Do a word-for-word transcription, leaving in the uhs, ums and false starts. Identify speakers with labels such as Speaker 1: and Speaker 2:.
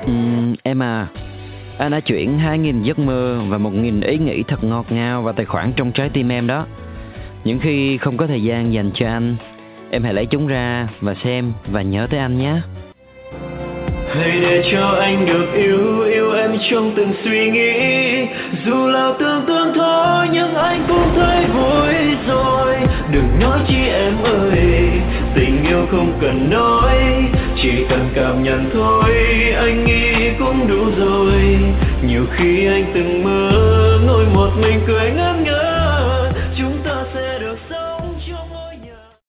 Speaker 1: Ừm, em à, anh đã chuyển hai nghìn giấc mơ và một nghìn ý nghĩ thật ngọt ngào vào tài khoản trong trái tim em đó. Những khi không có thời gian dành cho anh, em hãy lấy chúng ra và xem và nhớ tới anh nhé.
Speaker 2: Hãy để cho anh được yêu, yêu em trong từng suy nghĩ. Dù là tưởng tượng thôi nhưng anh cũng thấy vui rồi. Đừng nói chi em ơi, tình yêu không cần nói, chỉ cần cảm nhận thôi, anh nghĩ cũng đủ rồi. Nhiều khi anh từng mơ ngồi một mình cười ngẩn ngơ.